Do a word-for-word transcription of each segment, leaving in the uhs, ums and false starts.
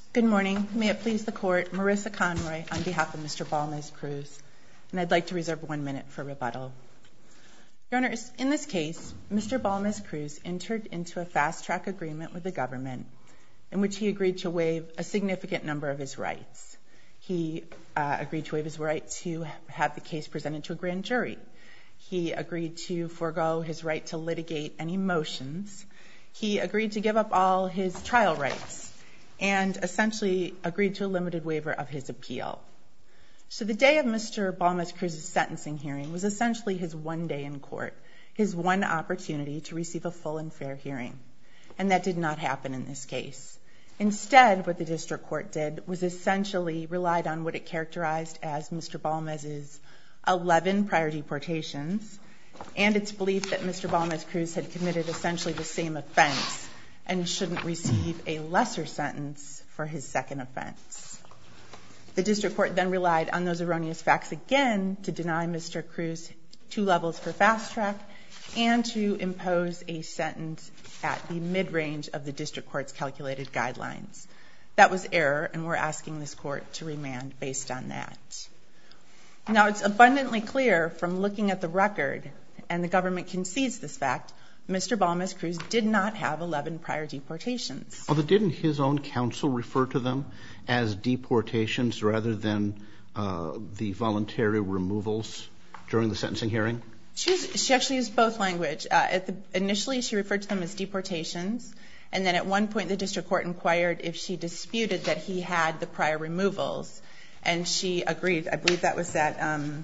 Good morning. May it please the Court, Marissa Conroy on behalf of Mister Balmes-Cruz, and I'd like to reserve one minute for rebuttal. Your Honors, in this case, Mister Balmes-Cruz entered into a fast-track agreement with the government in which he agreed to waive a significant number of his rights. He uh, agreed to waive his right to have the case presented to a grand jury. He agreed to forego his right to litigate any motions. He agreed to give up all his trial rights and essentially agreed to a limited waiver of his appeal. So the day of Mister Balmes-Cruz's sentencing hearing was essentially his one day in court, his one opportunity to receive a full and fair hearing. And that did not happen in this case. Instead, what the district court did was essentially relied on what it characterized as Mister Balmes' eleven prior deportations and its belief that Mister Balmes-Cruz had committed essentially the same offense and shouldn't receive a lesser sentence for his second offense. The district court then relied on those erroneous facts again to deny Mister Cruz two levels for fast track and to impose a sentence at the mid-range of the district court's calculated guidelines. That was error, and we're asking this court to remand based on that. Now, it's abundantly clear from looking at the record, and the government concedes this fact, Mister Balmes-Cruz did not have eleven prior deportations. Although didn't his own counsel refer to them as deportations rather than uh, the voluntary removals during the sentencing hearing? She's, she actually used both language. Uh, at the, initially, she referred to them as deportations, and then at one point the district court inquired if she disputed that he had the prior removals, and she agreed. I believe that was that, um,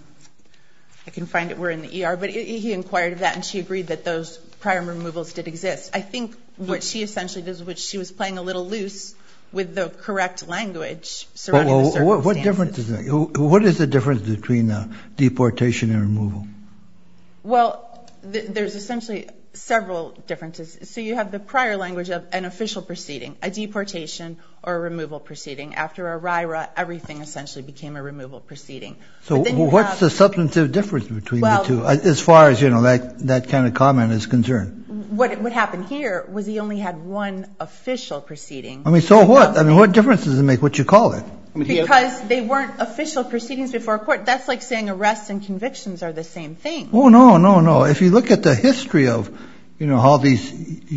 I can find it, we're in the E R, but it, he inquired of that, and she agreed that those prior removals did exist. I think what she essentially did was she was playing a little loose with the correct language surrounding well, well, the circumstances. What difference is that? What is the difference between uh, deportation and removal? Well, th- there's essentially several differences. So you have the prior language of an official proceeding, a deportation or a removal proceeding. After a R I R A, everything essentially became a removal proceeding. So what's have, the substantive difference between well, the two, as far as, you know, that, that kind of comment is concerned? What, what happened here was he only had one official proceeding. I mean, so what? I mean, what difference does it make what you call it? I mean, because they weren't official proceedings before a court. That's like saying arrests and convictions are the same thing. Oh, no, no, no. If you look at the history of, you know, how these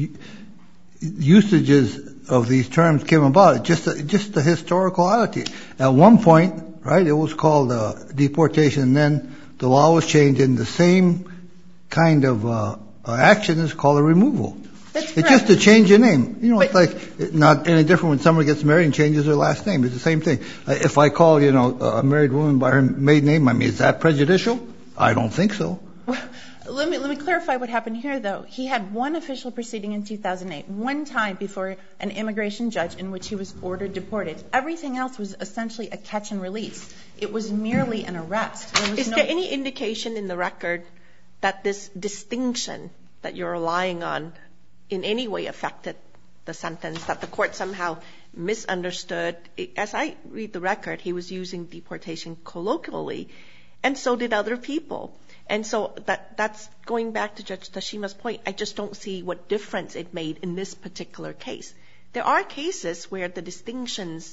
usages of these terms came about, just just the historicality. At one point, right, it was called uh, deportation, and then the law was changed, and the same kind of uh, action is called a removal. That's it's correct. just a change in name. You know, But, it's like not any different when someone gets married and changes their last name. It's the same thing. Uh, if I call, you know, a married woman by her maiden name, I mean, is that prejudicial? I don't think so. Well, let me let me clarify what happened here, though. He had one official proceeding in two thousand eight, one time before an immigration judge in which he was ordered deported. Everything else was essentially a catch and release. It was merely an arrest. There was Is no there any indication in the record that this distinction that you're relying on in any way affected the sentence, that the court somehow misunderstood? As I read the record, he was using deportation colloquially, and so did other people. And so that that's going back to Judge Tashima's point. I just don't see what difference it made in this particular case. There are cases where the distinctions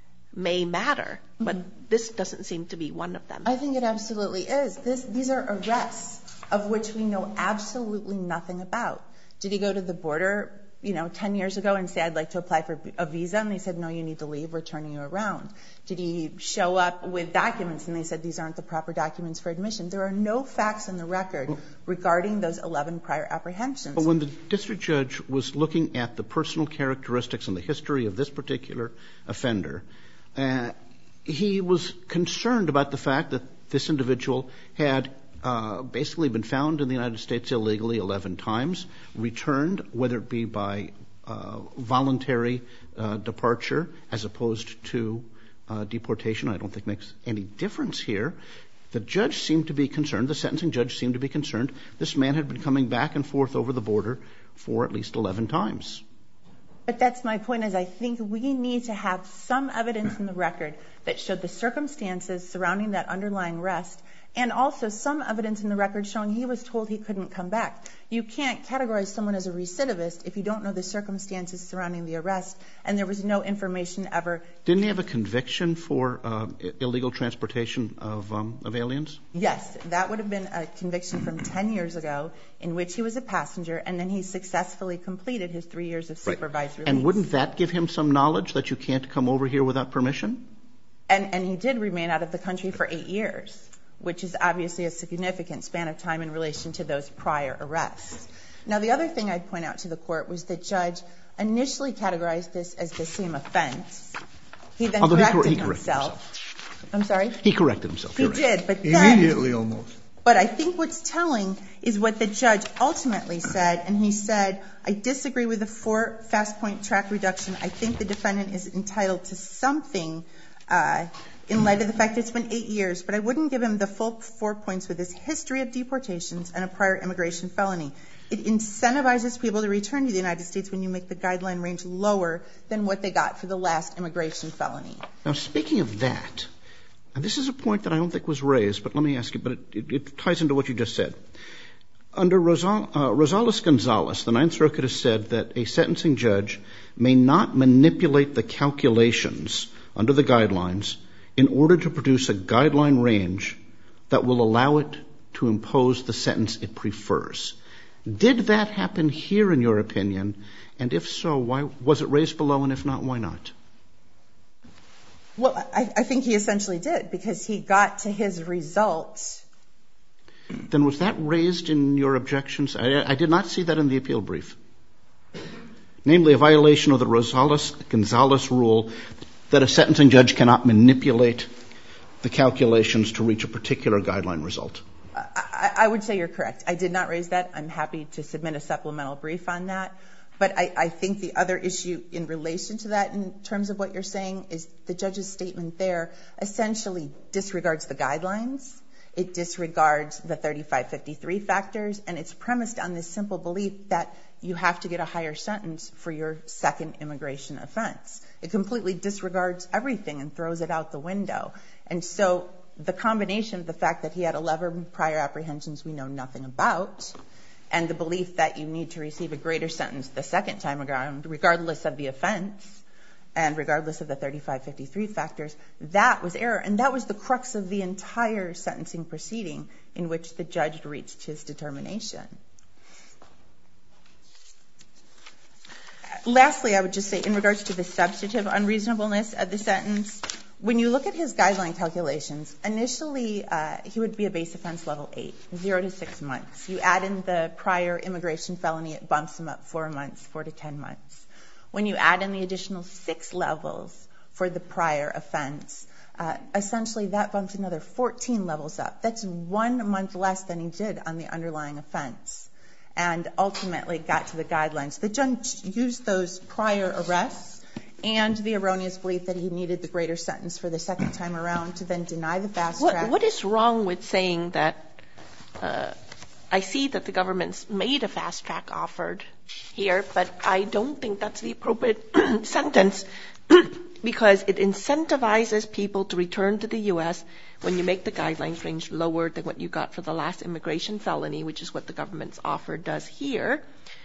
may matter, but mm-hmm. this doesn't seem to be one of them. I think it absolutely is. This, these are arrests of which we know absolutely nothing about. Did he go to the border, you know, ten years ago and say, I'd like to apply for a visa? And they said, no, you need to leave. We're turning you around. Did he show up with documents and they said, these aren't the proper documents for admission? There are no facts in the record regarding those eleven prior apprehensions. But when the district judge was looking at the personal characteristics and the history of this particular offender, uh, he was concerned about the fact that this individual had Uh, basically been found in the United States illegally eleven times, returned, whether it be by uh, voluntary uh, departure as opposed to uh, deportation. I don't think makes any difference here. The judge seemed to be concerned, the sentencing judge seemed to be concerned, this man had been coming back and forth over the border for at least eleven times. But that's my point, is I think we need to have some evidence in the record that showed the circumstances surrounding that underlying arrest and also some evidence in the record showing he was told he couldn't come back. You can't categorize someone as a recidivist if you don't know the circumstances surrounding the arrest, and there was no information ever. Didn't he have a conviction for uh, illegal transportation of, um, of aliens? Yes, that would have been a conviction from ten years ago in which he was a passenger, and then he successfully completed his three years of supervised right. release. And wouldn't that give him some knowledge that you can't come over here without permission? And, and he did remain out of the country for eight years, which is obviously a significant span of time in relation to those prior arrests. Now, the other thing I'd point out to the court was the judge initially categorized this as the same offense. He then Although corrected, he, cor- he corrected himself. himself. I'm sorry? He corrected himself. He right. did, but then... Immediately, almost. But I think what's telling is what the judge ultimately said, and he said, I disagree with the four fast point track reduction. I think the defendant is entitled to something uh, in light of the fact it's been eight years, but I wouldn't give him the full four points with his history of deportations and a prior immigration felony. It incentivizes people to return to the United States when you make the guideline range lower than what they got for the last immigration felony. Now, speaking of that, and this is a point that I don't think was raised, but let me ask you, but it, it, it ties into what you just said. Under Rosal, uh, Rosales-Gonzalez, the Ninth Circuit has said that a sentencing judge may not manipulate the calculations under the guidelines in order to produce a guideline range that will allow it to impose the sentence it prefers. Did that happen here, in your opinion? And if so, why was it raised below, and if not, why not? Well, I, I think he essentially did, because he got to his result. Then was that raised in your objections? I, I did not see that in the appeal brief. Namely, a violation of the Rosales-Gonzalez rule that a sentencing judge cannot manipulate the calculations to reach a particular guideline result. I, I would say you're correct. I did not raise that. I'm happy to submit a supplemental brief on that. But I, I think the other issue in relation to that in terms of what you're saying is the judge's statement there essentially disregards the guidelines. It disregards the thirty-five fifty-three factors, and it's premised on this simple belief that you have to get a higher sentence for your second immigration offense. It completely disregards everything and throws it out the window. And so the combination of the fact that he had eleven prior apprehensions we know nothing about, and the belief that you need to receive a greater sentence the second time around, regardless of the offense and regardless of the thirty-five fifty-three factors, that was error. And that was the crux of the entire sentencing proceeding in which the judge reached his determination. Lastly, I would just say in regards to the substantive unreasonableness of the sentence, when you look at his guideline calculations, initially uh, he would be a base offense level eight, zero to six months. You add in the prior immigration felony, it bumps him up four months, four to ten months. When you add in the additional six levels for the prior offense, uh, essentially that bumps another fourteen levels up. That's one month less than he did on the underlying offense, and ultimately got to the guidelines. The judge used those prior arrests and the erroneous belief that he needed the greater sentence for the second time around to then deny the fast what, track. What is wrong with saying that uh, I see that the government's made a fast track offered here, but I don't think that's the appropriate sentence because it incentivizes people to return to the U S when you make the guidelines range lower than what you got for the last immigration felony, which is what the government's offer does here.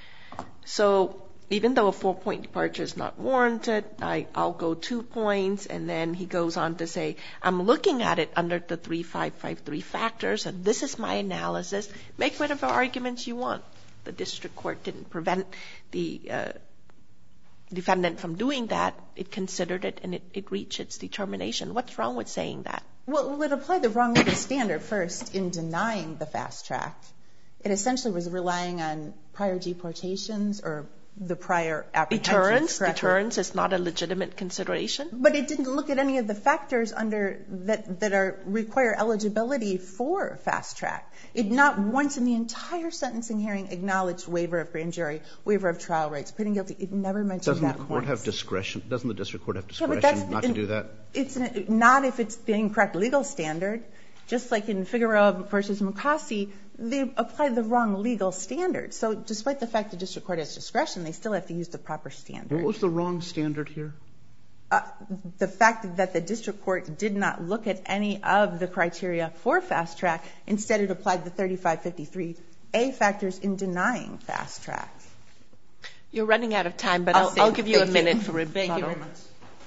So even though a four-point departure is not warranted, I, I'll go two points, and then he goes on to say, I'm looking at it under the three five five three factors, and this is my analysis. Make whatever arguments you want. The district court didn't prevent the uh, defendant from doing that. It considered it, and it, it reached its determination. What's wrong with saying that? Well, it applied the wrong legal standard first in denying the fast track. It essentially was relying on prior deportations or the prior apprehensions. Deterrence? Correctly. Deterrence is not a legitimate consideration? But it didn't look at any of the factors under that that are require eligibility for fast track. It not once in the entire sentencing hearing acknowledged waiver of grand jury, waiver of trial rights, pleading guilty. It never mentioned Doesn't that the court once. have discretion? Doesn't the district court have Yeah, but discretion that's not in, to do that? It's an, not if it's the incorrect legal standard. Just like in Figueroa versus Mukasey, they applied the wrong legal standard. So despite the fact the district court has discretion, they still have to use the proper standard. What was the wrong standard here? uh, the fact that the district court did not look at any of the criteria for fast track. Instead, it applied the thirty-five fifty-three A factors in denying fast track. You're running out of time, but I'll, I'll, I'll give you a minute you. for rebuttal. Thank you very much.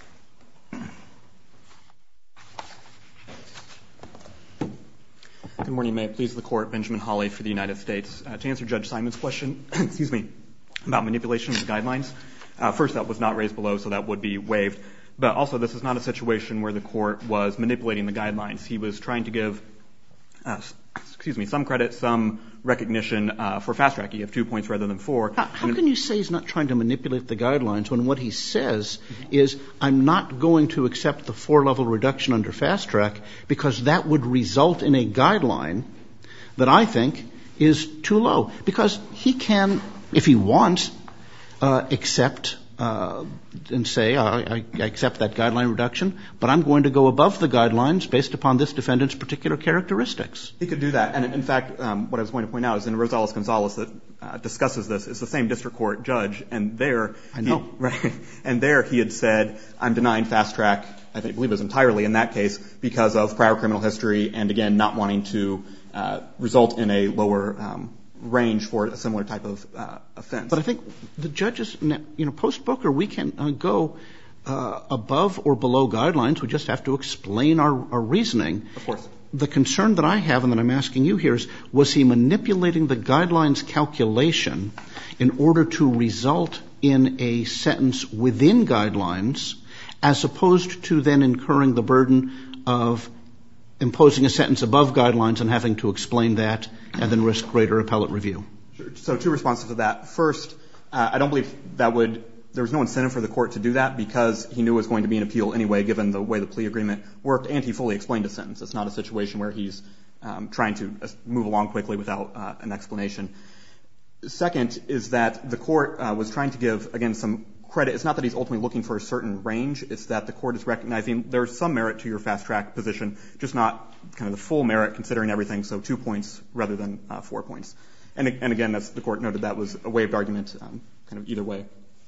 Good morning. May it please the Court. Benjamin Hawley for the United States. Uh, to answer Judge Simon's question, excuse me, about manipulation of the guidelines, uh, first, that was not raised below, so that would be waived. But also, this is not a situation where the Court was manipulating the guidelines. He was trying to give, uh, excuse me, some credit, some recognition uh, for fast track. You have two points rather than four. How, how can you say he's not trying to manipulate the guidelines when what he says is, I'm not going to accept the four-level reduction under fast track because that would result in a guideline that I think is too low? Because he can, if he wants, uh, accept uh, and say, I, I accept that guideline reduction, but I'm going to go above the guidelines based upon this defendant's particular characteristics. He could do that. And in fact, um, what I was going to point out is in Rosales-Gonzalez that uh, discusses this, it's the same district court judge, and there, I know. He, right, and there he had said, I'm denying fast track, I think, believe it was entirely in that case, because of prior criminal history and, again, not wanting to uh, result in a lower um, range for a similar type of uh, offense. But I think the judges, you know, post-Booker, we can uh, go uh, above or below guidelines. We just have to explain our, our reasoning. Of course. The concern that I have and that I'm asking you here is, was he manipulating the guidelines calculation in order to result in a sentence within guidelines as opposed to then incurring the burden of imposing a sentence above guidelines and having to explain that and then risk greater appellate review? Sure. So two responses to that. First, uh, I don't believe that would – there was no incentive for the court to do that because he knew it was going to be an appeal anyway, given the way the plea agreement worked, and he fully explained the sentence. It's not a situation where he's um, trying to move along quickly without uh, an explanation. Second is that the court uh, was trying to give, again, some credit. It's not that he's ultimately looking for a certain range. It's that the court is recognizing there's some merit to your fast-track position, just not kind of the full merit considering everything, so two points rather than uh, four points. And, and again, as the court noted, that was a waived argument um, kind of either way.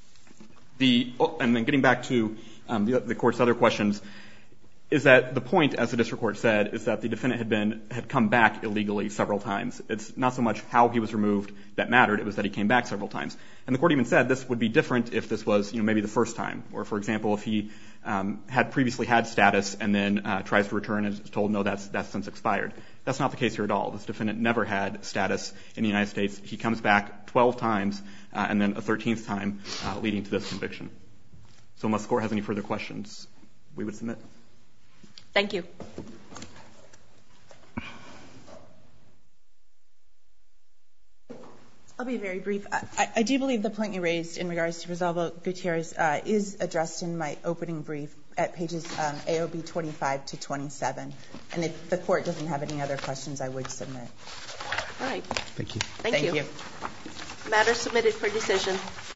The, oh, and then getting back to um, the, the court's other questions, is that the point, as the district court said, is that the defendant had been had come back illegally several times. It's not so much how he was removed that mattered, it was that he came back several times. And the court even said this would be different if this was, you know, maybe the first time, or, for example, if he um, had previously had status and then uh, tries to return and is told, no, that's, that's since expired. That's not the case here at all. This defendant never had status in the United States. He comes back twelve times uh, and then a thirteenth time uh, leading to this conviction. So unless the court has any further questions, we would submit. Thank you. I'll be very brief. I, I do believe the point you raised in regards to Rosalba Gutierrez uh, is addressed in my opening brief at pages um, A O B twenty-five to twenty-seven. And if the court doesn't have any other questions, I would submit. All right. Thank you. Thank, Thank you. you. Matter submitted for decision.